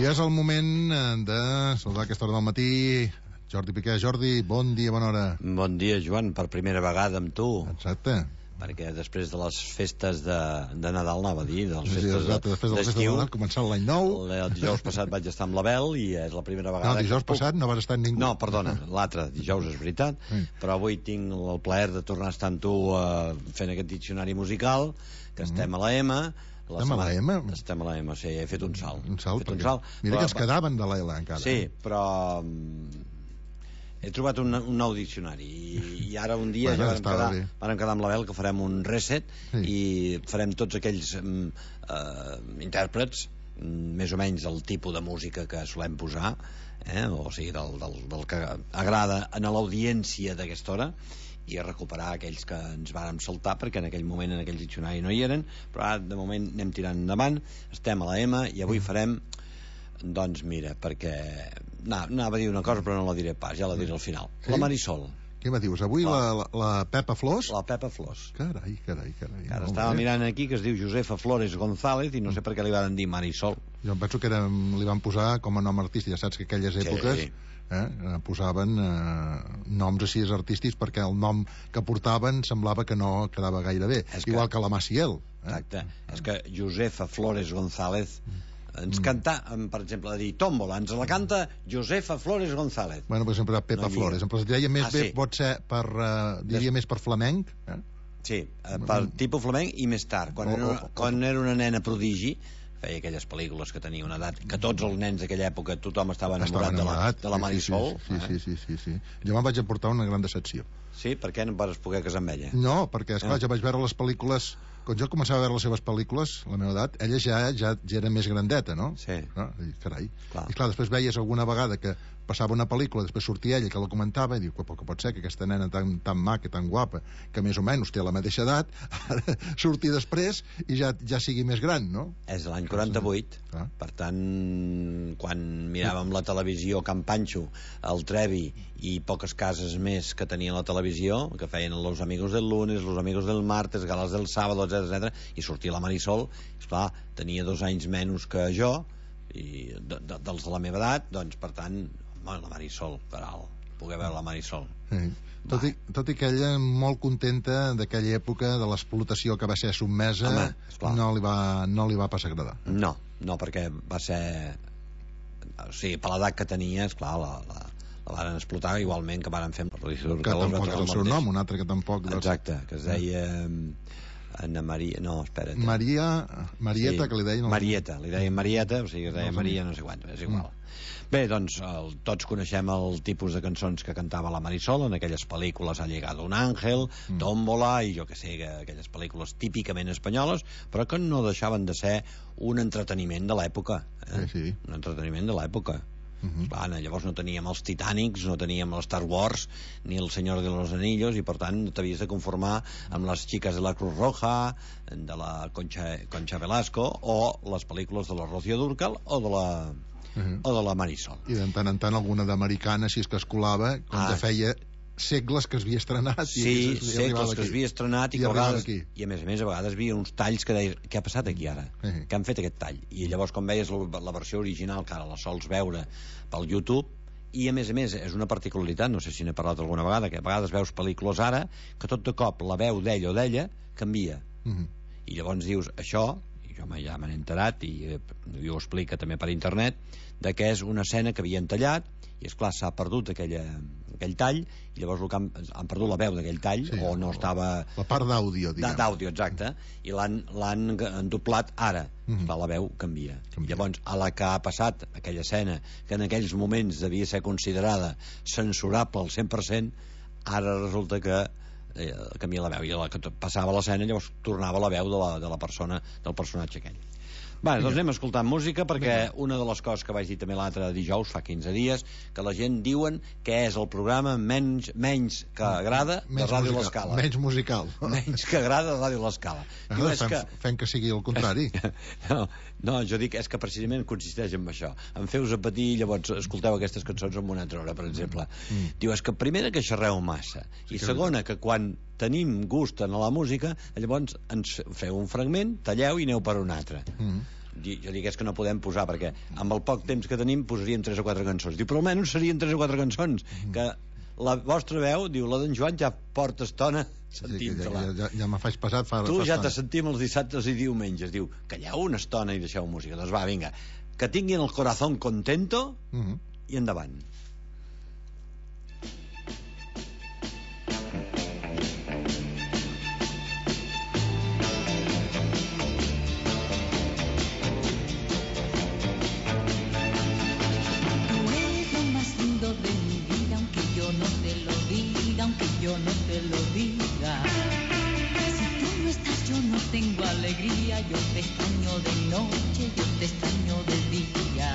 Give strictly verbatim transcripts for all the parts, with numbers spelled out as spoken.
és el moment de saludar a aquesta hora del matí Jordi Piqué. Jordi, bon dia, bona hora. Bon dia, Joan, per primera vegada amb tu. Exacte. Perquè després de les festes de, de Nadal, anava a dir, de les Sí, festes exacte, després de les festes de Nadal, començant l'any nou. El dijous passat vaig estar amb l'Abel i és la primera vegada... No, dijous que puc... passat no vas estar amb ningú. No, perdona, l'altre dijous és veritat, sí. Però avui tinc el plaer de tornar a estar amb tu uh, fent aquest diccionari musical, que mm. estem a la M. La estem setmana... a la M? Estem a la M, sí, he fet un salt. Un salt, fet perquè... un salt Mira però... que ens quedaven de l'A L encara. Sí, eh? però... he trobat un, un nou diccionari i, i ara un dia bueno, ja vam quedar, bé. vam quedar amb l'Abel que farem un reset, sí. I farem tots aquells um, uh, intèrprets, um, més o menys el tipus de música que solem posar, eh? O sigui, del, del, del que agrada a l'audiència d'aquesta hora, i a recuperar aquells que ens vàrem saltar perquè en aquell moment en aquell diccionari no hi eren, però ara de moment anem tirant endavant. Estem a la M i avui farem, doncs mira, perquè no, anava a dir una cosa però no la diré pas, ja la diré al final. Sí? La Marisol. Què me dius? Avui la, la, la Pepa Flors? La Pepa Flors. Carai, carai, carai. Ara no, estava bé. Mirant aquí que es diu Josefa Flores González i no sé per què li van dir Marisol. Jo em penso que era, li van posar com a nom artístic. Ja saps que aquelles èpoques sí. eh, posaven eh, noms així artístics perquè el nom que portaven semblava que no quedava gaire bé. És igual que, que la Maciel. Eh? Exacte. És que Josefa Flores González ens canta, per exemple, a dir Tómbola, ens la canta Josefa Flores González. Bueno, per exemple, Pepa no Flores. Em deia més ah, bé, sí. Pot ser per, uh, diria Des... més per flamenc, eh? Sí, uh, per tipus flamenc i més tard, quan, oh, oh, oh. Era, quan era una nena prodigi, feia aquelles pel·lícules que tenia una edat, que tots els nens d'aquella època tothom estava enamorat, estava enamorat de, la, de la Marisol. Sí, sí, sí, sí, sí, sí. Jo me'n vaig aportar una gran decepció. Sí? Per què no vas poder casar amb ella? No, perquè, esclar, ah. ja vaig veure les pel·lícules... Quan jo començava a veure les seves pel·lícules, a la meva edat, ella ja, ja, ja era més grandeta, no? Sí. Ah, i, carai. Clar. I clar, després veies alguna vegada que passava una pel·lícula, després sortia ella que la comentava i diu, que pot ser que aquesta nena tan, tan maca, tan guapa, que més o menys té la mateixa edat, ara surti després i ja, ja sigui més gran, no? És l'any quaranta-vuit, ah. Per tant, quan miràvem la televisió Can Pancho, el Trevi i poques cases més que tenien la televisió, que feien Los Amigos del Lunes, Los Amigos del Martes, Galas del Sábado, etcètera, i sortia la Marisol, esclar, tenia dos anys menys que jo, i de, de, dels de la meva edat, doncs per tant, bueno, la Marisol, per alt, poder veure la Marisol. Sí. Tot i, tot i que ella molt contenta d'aquella època de l'explotació que va ser sotmesa. Home, no, li va, no li va pas agradar. No, no, perquè va ser, o sigui, per l'edat que tenia, esclar, la, la, la van explotar igualment que van fer amb el que tampoc és el seu nom, un altre que tampoc. Exacte, que es deia Anna Maria, no, espera't. Maria, Marieta, sí, que li deien... Marieta, li deien Marieta, o sigui, es deia no, Maria no sé quant, és igual. Mm. Bé, doncs, el, tots coneixem el tipus de cançons que cantava la Marisol en aquelles pel·lícules Ha llegado un ángel, mm. Tómbola i jo que sé, aquelles pel·lícules típicament espanyoles, però que no deixaven de ser un entreteniment de l'època. Eh? Sí, sí. Un entreteniment de l'època. Uh-huh. Clar, llavors no teníem els Titanics, no teníem el Star Wars ni el Senyor de los Anillos, i per tant t'havies de conformar amb les xiques de la Cruz Roja, de la Concha, Concha Velasco, o les pel·lícules de la Rocío Dúrcal o de la uh-huh. o de la Marisol. I de tant en tant alguna d'americana, si és que es colava, com ah. de feia segles que es havia estrenat. Sí, i que, segles que es havia estrenat i, i, que a vegades, i a més a més a vegades havia uns talls que deies, què ha passat aquí ara? Uh-huh. Què han fet aquest tall? I llavors quan veies la, la versió original, que ara la sols veure pel YouTube, i a més a més és una particularitat, no sé si n'he parlat alguna vegada, que a vegades veus pel·lícules ara que tot de cop la veu d'ell o d'ella canvia. Uh-huh. I llavors dius, això, i jo ja me n'he enterat i, i ho explica també per internet, de que és una escena que havien tallat i esclar s'ha perdut aquella, aquell tall i llavors el que han, han perdut la veu d'aquell tall, sí, o no estava la part d'àudio, d'àudio, exacte, i l'han, l'han doblat ara. Mm-hmm. Esclar, la veu canvia. canvia llavors a la que ha passat aquella escena que en aquells moments devia ser considerada censurable al cent per cent, ara resulta que eh, canvia la veu, i a la que passava l'escena llavors tornava la veu de la, de la persona, del personatge aquell. Bé, doncs anem escoltant música, perquè una de les coses que vaig dir també l'altre dijous, fa quinze dies, que la gent diuen que és el programa menys, menys que agrada de Ràdio L'Escala. Menys musical. Menys que agrada de Ràdio L'Escala. No, fem, que... fem que sigui el contrari. No, no, jo dic, és que precisament consisteix en això. Em feus a patir i llavors escolteu aquestes cançons en una altra hora, per exemple. Mm. Diu, és que primera que xerreu massa, i segona que quan tenim gust en la música, llavors ens feu un fragment, talleu i aneu per un altre. Mm. Jo dic, és que no podem posar, perquè amb el poc temps que tenim posaríem tres o quatre cançons. Diu, però almenys serien tres o quatre cançons, que la vostra veu, diu, la d'en Joan ja porta estona sentint-la. Sí, ja, ja, ja me faig pesat fa, tu fa ja te sentim els dissabtes i diumenges. Diu, calleu una estona i deixeu música. Doncs va, vinga, que tinguin el corazón contento uh -huh. i endavant. Yo no te lo diga. Si tú no estás, yo no tengo alegría. Yo te extraño de noche, yo te extraño de día.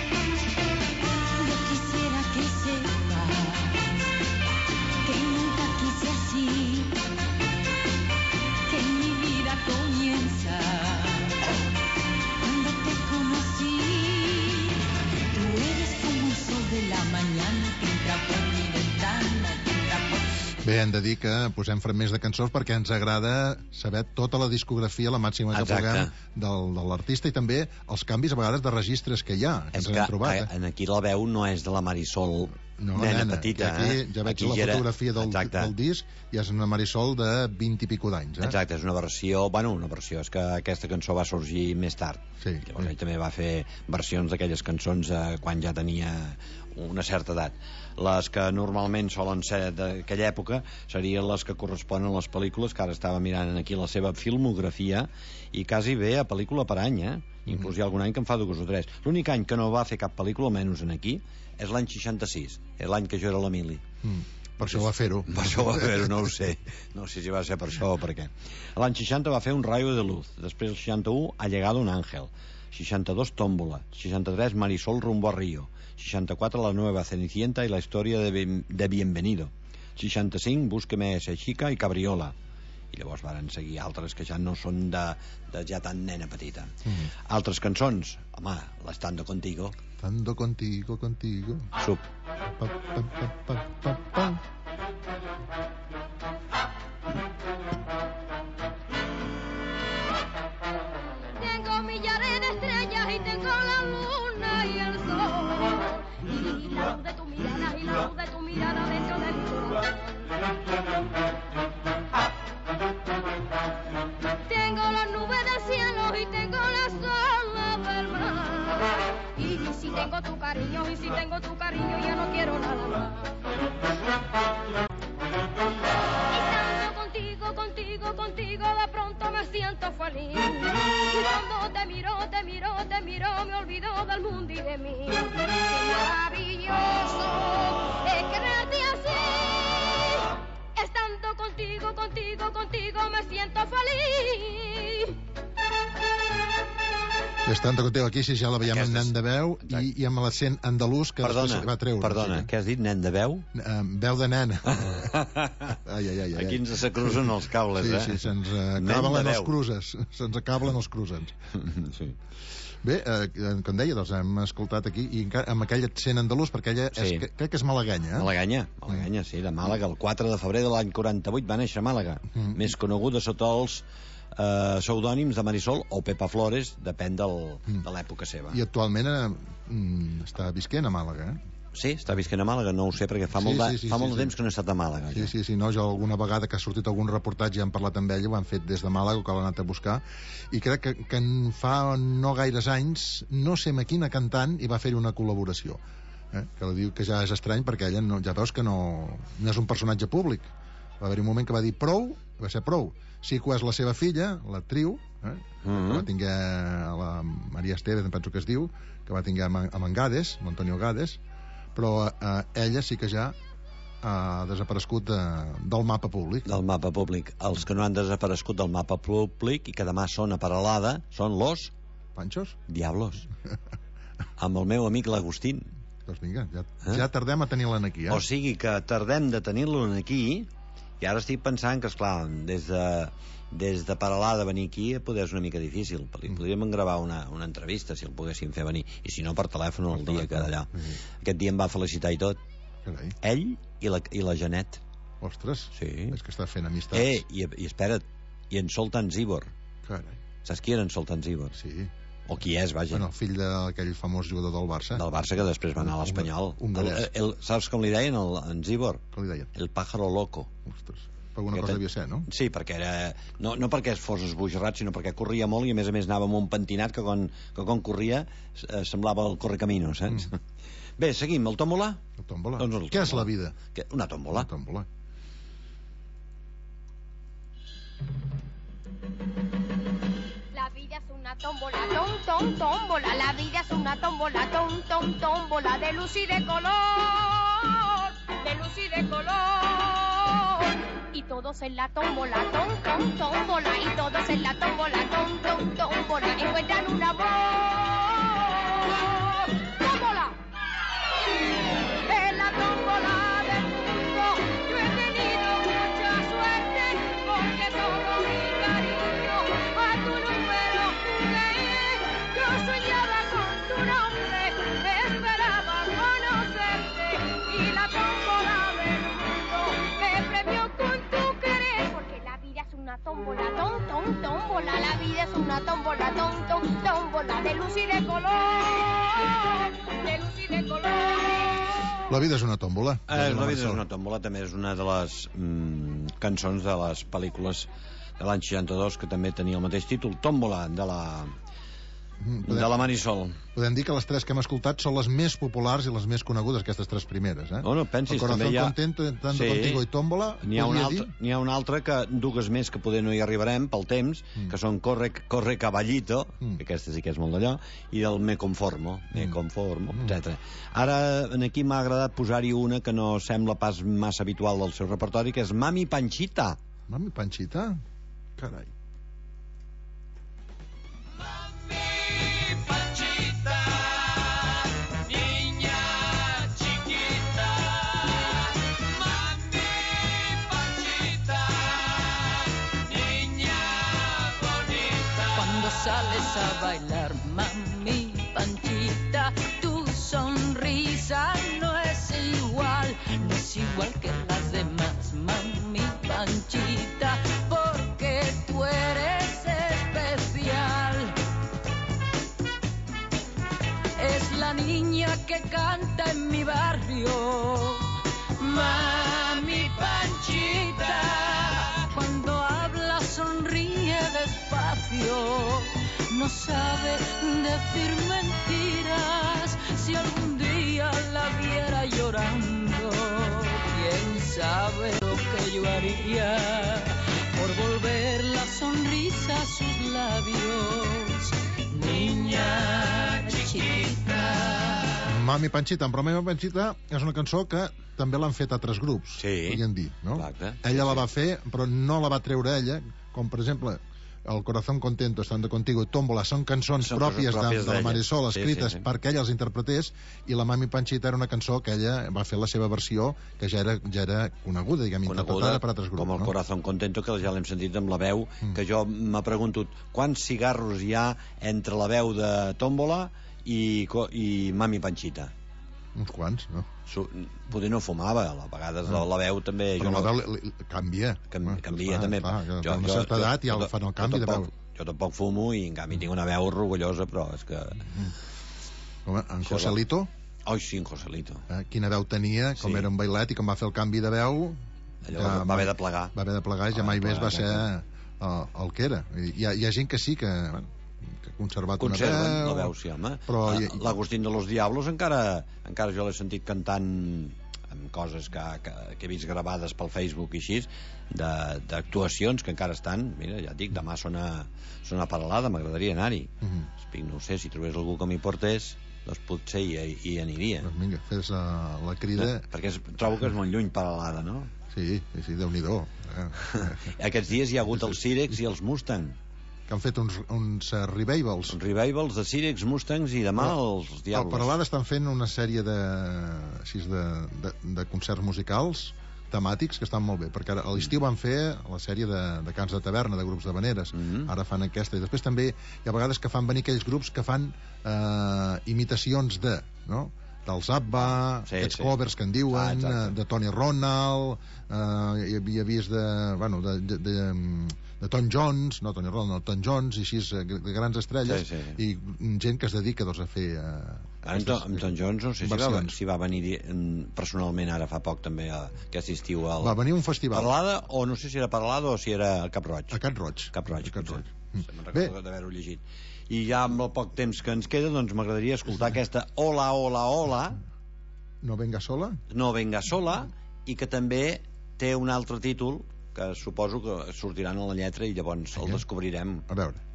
Yo quisiera que sepas que nunca quise así, que mi vida comienza cuando te conocí. Tú eres como el sol de la mañana que entra por mi ventana. Bé, hem de dir que posem fragments de cançons perquè ens agrada saber tota la discografia, la màxima que Exacte. puguem del, de l'artista, i també els canvis a vegades de registres que hi ha, que és ens que hem trobat. Eh? En aquí la veu no és de la Marisol, no, nena, nena petita. Aquí eh? ja veig aquí la era... fotografia del, del disc i és una Marisol de vint i pico d'anys. Eh? Exacte, és una versió, bueno, una versió, és que aquesta cançó va sorgir més tard. Sí, Llavors sí. ell també va fer versions d'aquelles cançons eh, quan ja tenia una certa edat. Les que normalment solen ser d'aquella època serien les que corresponen a les pel·lícules, que ara estava mirant aquí la seva filmografia, i quasi bé a pel·lícula per any, eh? Inclús hi ha algun any que en fa dos o tres. L'únic any que no va fer cap pel·lícula, almenys en aquí, és l'any seixanta-sis, és l'any que jo era l'Emili. Mm. Per això va fer-ho. Per això va fer-ho, no ho sé. No sé si va ser per això o per què. L'any seixanta va fer Un rayo de luz. Després, el seixanta-u, Ha llegado un ángel. seixanta-dos, Tómbola. seixanta-tres, Marisol rumbo a Río. seixanta-quatre, La nueva Cenicienta y la historia de, ben, de Bienvenido. seixanta-cinc, Búsqueme esa chica i Cabriola. I llavors varen seguir altres que ja no són de, de ja tan nena petita. Mm. Altres cançons, home, l'Estando Contigo. Estando contigo, contigo. Sup. Pa, pa, pa, pa, pa, pa. Tengo millares de estrellas y tengo la luna y el sol. Y la luz de tu mirada y la luz de tu mirada dentro de mi corazón. Tengo las nubes del cielo y tengo las olas del mar. Y si tengo tu cariño, y si tengo tu cariño, ya no quiero nada más. Estando contigo, contigo, contigo, de pronto me siento feliz. Y cuando te miro, te miro, te miro, me olvido del mundo y de mí. Qué maravilloso es quererte así. Estando contigo, contigo, contigo, me siento feliz. Estant contigo aquí, si ja la veiem amb nen de veu i, i amb l'accent andalús que perdona, després va treure. Perdona, sí. Què has dit, nen de veu? Uh, veu de nen. ai, ai, ai, ai. Aquí ens s'acrusen els cables, sí, eh? Sí, sí, se'ns acablen els cruces. Se'ns acablen els cruzens. sí. Bé, eh, com deia, doncs hem escoltat aquí i encara, amb aquell accent andalús, perquè ella és, sí. crec que és malaguenya. Eh? Malaguenya, Malaguenya, sí, de Màlaga. El quatre de febrer de l'any quaranta-vuit va néixer a Màlaga, mm. més coneguda sota els eh, pseudònims de Marisol o Pepa Flores, depèn del, mm. de l'època seva. I actualment eh, està visquent a Màlaga, eh? Sí, està visquent a Màlaga, no ho sé, perquè fa sí, molt de, sí, sí, fa molt sí, de temps sí. que no he estat a Màlaga. Sí, ja. sí, sí, no, jo alguna vegada que ha sortit algun reportatge i han parlat amb ella, ho han fet des de Màlaga, que l'han anat a buscar, i crec que, que en fa no gaires anys, no sé amb quina cantant, hi va fer una col·laboració, eh? Que la diu que ja és estrany, perquè ella no, ja veus que no, no és un personatge públic. Va haver un moment que va dir prou, va ser prou. Sí que és la seva filla, l'actriu, eh? Mm-hmm. que va tinguer la Maria Esteve, penso que es diu, que va tinguer amb, amb en Gades, amb Antonio Gades, però eh, ella sí que ja ha desaparegut de, del mapa públic. Del mapa públic. Els que no han desaparegut del mapa públic i que demà són a Paralada són los... Panxos? Diablos. Amb el meu amic l'Agustín. Doncs vinga, ja, eh? ja tardem a tenir-la aquí, eh? O sigui que tardem de tenir-lo aquí, i ara estic pensant que, esclar, des de, des de Paralada venir aquí poder és una mica difícil. Mm. Podríem gravar una, una entrevista si el poguéssim fer venir, i si no per telèfon el dia que d'allà. Mm. Aquest dia em va felicitar i tot. Carai. Ell i la, i la Janet. Ostres, sí. És que està fent amistats. Eh, i, i espera't, i en Soltan Zibor. Carai. Saps qui era en Soltan Zibor? Sí. O qui és, vaja. Bueno, fill d'aquell famós jugador del Barça. Del Barça, que després va anar a l'Espanyol. Un galès. El, el, saps com li deien, el, en Zíbor? Com li deien? El pájaro loco. Ostres, per alguna cosa devia ser, no? Sí, perquè era... No, no perquè fos esbojarrat, sinó perquè corria molt i a més a més anava amb un pentinat que quan, que quan corria eh, semblava el correcamino, saps? Mm. Bé, seguim. El tòmbola? El tòmbola. Doncs el Què tòmbola. és la vida? Que, una tòmbola. Una tòmbola. La vida es una tómbola, tom, tom, tómbola. La vida es una tómbola, tom, tom, tómbola. De luz y de color, de luz y de color. Y todos en la tómbola, tom, tom, tómbola. Y todos en la tómbola, tom, tom, tómbola. Encuentran un amor. ¡Tómbola! En la tómbola del mundo yo he tenido mucha suerte porque todo mi cariño a tu número jugué. Yo soñaba con tu nombre, esperaba conocerte y la tómbola del mundo me premió con tu querer porque la vida es una tómbola, tom, tom, tómbola. La vida es una tómbola, tom, tom, tómbola. De luz y de color, de luz y de color. La vida és una tòmbola. Eh, la vida és una tòmbola, també és una de les mm, cançons de les pel·lícules de l'any seixanta-dos que també tenia el mateix títol, Tòmbola, de la Podem, de la Marisol. Podem dir que les tres que hem escoltat són les més populars i les més conegudes, aquestes tres primeres, eh? No, no, pensis, el Corazón també hi ha... Contento, Tanto Sí. Contigo i Tómbola. N'hi ha, una podria altra, n'hi ha una altra que dues més que poder no hi arribarem pel temps, Mm. que són Corre, Corre Caballito, Mm. que aquesta sí que és molt d'allò, i el Me Conformo, Me Mm. Conformo, Mm. etcètera. Ara, en aquí m'ha agradat posar-hi una que no sembla pas massa habitual del seu repertori, que és Mami Panchita. Mami Panchita? Carai. Sales a bailar, mami Panchita, tu sonrisa no es igual, no es igual que las demás, mami Panchita, porque tú eres especial. Es la niña que canta en mi barrio, mami Panchita, cuando habla sonríe despacio. No sabe decir mentiras. Si algún día la viera llorando, quién sabe lo que yo haría por volver la sonrisa a sus labios. Niña chiquita. Mami Panchita, però Mami Panchita és una cançó que també l'han fet altres grups, sí, podríem dir, no? Exacte. Ella sí, la sí. va fer, però no la va treure ella, com per exemple El Corazón Contento, Estando Contigo i Tómbola són cançons Són pròpies, pròpies de, de la Marisol, sí, escrites sí, sí. perquè ella els interpretés, i la Mami Panchita era una cançó que ella va fer la seva versió, que ja era, ja era coneguda, diguem, Coneguda, interpretada per altres grups. com el no? Corazón Contento, que ja l'hem sentit amb la veu, Mm. que jo m'he preguntat quants cigarros hi ha entre la veu de Tómbola i, co- i Mami Panchita. Uns quants, no? Su, poder no fumava, a vegades la, la veu també... Però jo la no, veu li, li, canvia. Can, Ah, canvia clar, també. Clar, jo, jo, una certa edat ja jo, fan el jo canvi de tampoc, veu. Jo tampoc fumo i en canvi tinc una veu orgullosa, però és que... Home, en Això Joselito, Ai, sí, en Joselito. eh, quina veu tenia, com Sí. era un bailet, i com va fer el canvi de veu... Allò ja, va haver de plegar. Va haver de plegar i ja Va mai haver de més va plegar, ser uh, el que era. Hi ha, hi ha gent que sí que, bueno, que ha conservat Conserven una veu... la veu, sí, home. Però Ah, hi- L'Agustín de los Diablos encara, encara jo l'he sentit cantant amb coses que, que, que he vist gravades pel Facebook i així, de- d'actuacions que encara estan. Mira, ja et dic, demà sona, sona Paralada, m'agradaria anar-hi. Uh -huh. Estic, no ho sé, si trobés algú que m'hi portés, doncs potser hi, hi aniria. Doncs vinga, fes uh, la crida... No, perquè és, trobo que és molt lluny Paralada, no? Sí, sí, sí, Déu-n'hi-do. Eh? Aquests dies hi ha hagut els Cirex i els Mustang. Que han fet uns, uns uh, revivals. Els revivals de Cirex, Mustangs i demà Però, els Al Diablos. Paralada estan fent una sèrie de, així de, de, de concerts musicals temàtics que estan molt bé, perquè ara a l'estiu van fer la sèrie de, de cants de taverna, de grups d'habaneres, Mhm. ara fan aquesta, i després també hi ha vegades que fan venir aquells grups que fan eh, imitacions de, no?, dels Abba, Sí, aquests sí. covers que en diuen, Ah, exacte. eh, de Tony Ronald, eh, hi havia vist de, bueno, de, de, de, de Tom Jones, no Tony Roll, no, Tom Jones, i així, de grans estrelles, sí, sí. i gent que es dedica doncs, a fer... Eh, amb Tom, Tom Jones, no sé si va, si va venir personalment ara fa poc també, a, aquest estiu al... Va venir un festival. Parlada, o no sé si era Parlada o si era Cap Roig. A Cap Roig. Cap Roig, Cap Roig. Mm. Me'n recordo d'haver-ho llegit. I ja amb el poc temps que ens queda, doncs m'agradaria escoltar aquesta Hola, hola, hola. No venga sola? No venga sola, i que també té un altre títol que suposo que sortiran a la lletra i llavors el descobrirem. A veure.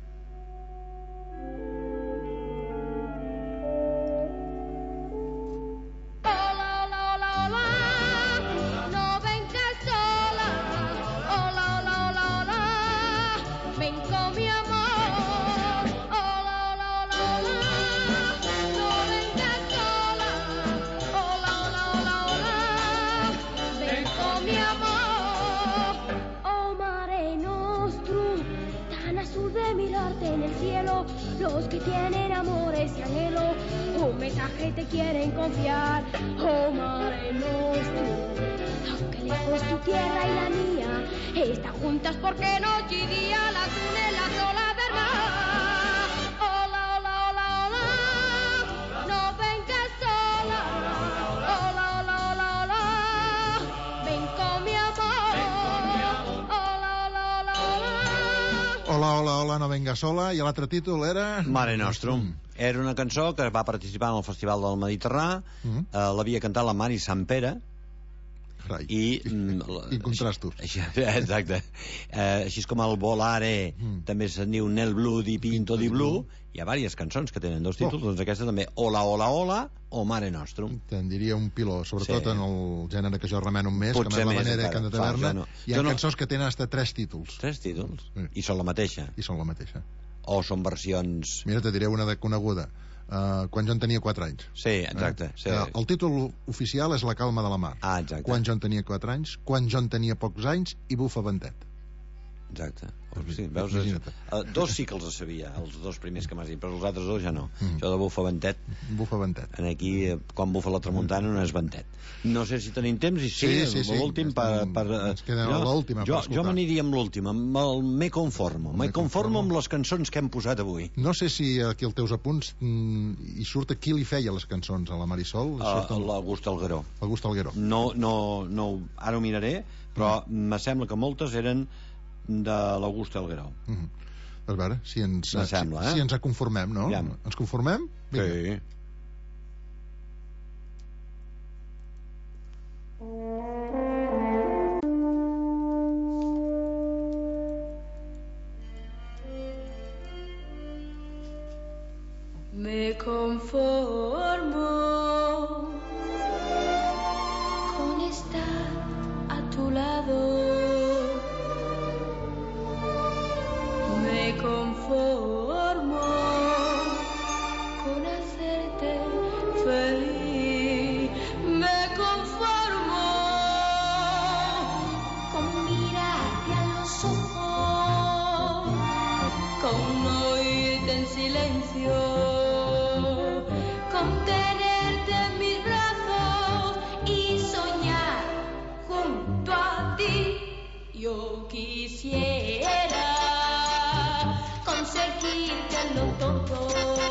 Los que tienen amores y anhelo, un mensaje te quieren confiar, oh mare nostrum. Aunque lejos tu tierra y la mía están juntas porque noche y día las une la sola verdad. Hola, hola, hola, hola, no vengas sola. Hola, hola, hola, hola, ven con mi amor. Hola, hola, hola, hola. Hola, hola, hola, no venga sola. I l'altre títol era... Mare Nostrum. Era una cançó que va participar en el Festival del Mediterrani. Mm-hmm. eh, l'havia cantat la Mari Sampere. Carai, i, i contrastos. Així, exacte. Eh, així com el Volare, mm. també se'n diu Nel Blu di Pinto di Blu. Hi ha diverses cançons que tenen dos títols, oh. doncs aquesta també, Hola, hola, hola, o Mare Nostrum. Te'n diria un piló, sobretot sí. en el gènere que jo remeno més, potser que més la més, manera que de taverna. No. Hi ha no... cançons que tenen hasta tres títols. Tres títols? Sí. I són la mateixa? I són la mateixa. O són versions... Mira, te diré una de coneguda. Uh, quan jo en tenia quatre anys. Sí, exacte. Eh? Sí. Uh, el títol oficial és La calma de la mar. Ah, exacte. Quan jo en tenia quatre anys, quan jo en tenia pocs anys i Bufa ventet. Exacte. Sí, veus, uh, dos sí que els sabia, els dos primers que m'has dit, però els altres dos ja no. Mm. Això de bufa ventet. Bufa ventet. Aquí, quan bufa la tramuntana, no és ventet. No sé si tenim temps, i sí, sí, sí, sí. l'últim per... per ens queda l'última jo, per escoltar. Jo m'aniria amb l'última, me conformo. Me conformo amb les cançons que hem posat avui. No sé si aquí als teus apunts mm, hi surt qui li feia les cançons a la Marisol. Uh, L'August Algueró. L'August Algueró. No, no, no, ara ho miraré, però mm. me sembla que moltes eren de l'August Algueró. Mm -hmm. A veure, si ens, me sembla, si, eh? si ens conformem, no? Ja. Ens conformem? Vinga. Sí. Me conformo con estar a tu lado. Me conformo con hacerte feliz. Me conformo con mirarte a los ojos, con oírte en silencio, con tenerte en mis brazos y soñar junto a ti. Yo quisiera conseguírtelo todo,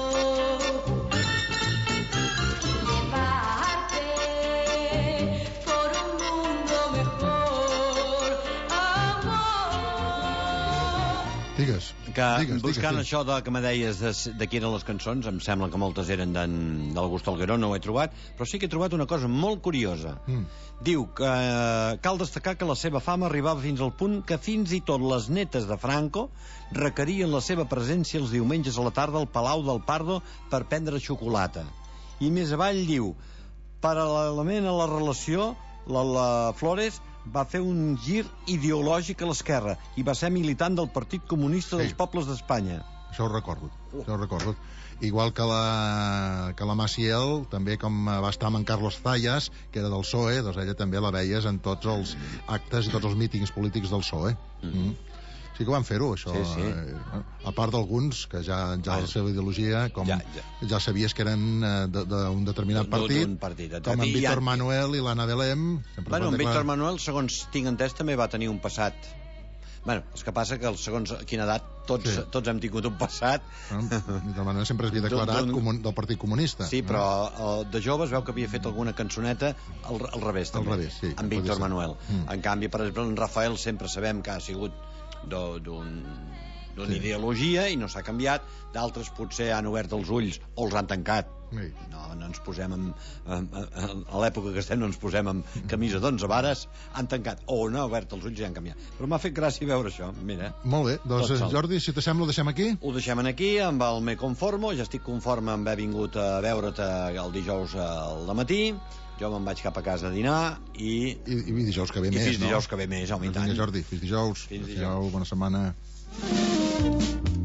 llevarte por un mundo mejor, amor. Digues. Que digues, buscant digues, això de, que me deies de, de qui eren les cançons, em sembla que moltes eren de l'August Algueró, no ho he trobat, però sí que he trobat una cosa molt curiosa. Mm. Diu que eh, cal destacar que la seva fama arribava fins al punt que fins i tot les netes de Franco requerien la seva presència els diumenges a la tarda al Palau del Pardo per prendre xocolata. I més avall diu, paral·lelament a la relació, la, la Flores va fer un gir ideològic a l'esquerra i va ser militant del Partit Comunista sí. dels Pobles d'Espanya. Això ho recordo, oh. això ho recordo. Igual que la, que la Maciel, també com va estar amb en Carlos Zayas, que era del P S O E, doncs ella també la veies en tots els actes i tots els mítings polítics del P S O E. Mm. Mm. Sí que van fer-ho, això. Sí, sí. Eh, a part d'alguns, que ja, ja ah, la seva ideologia, com ja, ja. ja sabies que eren d'un de, determinat partit, partit com en Víctor ja... Manuel i l'Anna Belém. Bueno, en Víctor Manuel, segons tinc entès, també va tenir un passat Bueno, és que passa que segons quina edat tots, sí. tots hem tingut un passat. De manera sempre es havia declarat comun, del Partit Comunista. Sí, però eh, de jove es veu que havia fet alguna cançoneta al, al revés, també. Al revés, sí. Amb Víctor Manuel. Mm. En canvi, per exemple, en Rafael sempre sabem que ha sigut d'un d'una sí. ideologia i no s'ha canviat. D'altres potser han obert els ulls o els han tancat. Sí. No, no ens posem en, en, en, a l'època que estem no ens posem amb camisa d'onze vares, han tancat o no han obert els ulls i han canviat. Però m'ha fet gràcia veure això, mira. Molt bé, doncs Jordi, si t'assembla ho deixem aquí? Ho deixem aquí, amb el Me Conformo. Ja estic conforme amb haver vingut a veure't el dijous al dematí. Jo me'n vaig cap a casa a dinar i... I, i dijous que ve I més, fins no? dijous que ve més, home, i tant. Jordi, fins dijous. Fins dijous. Bona setmana.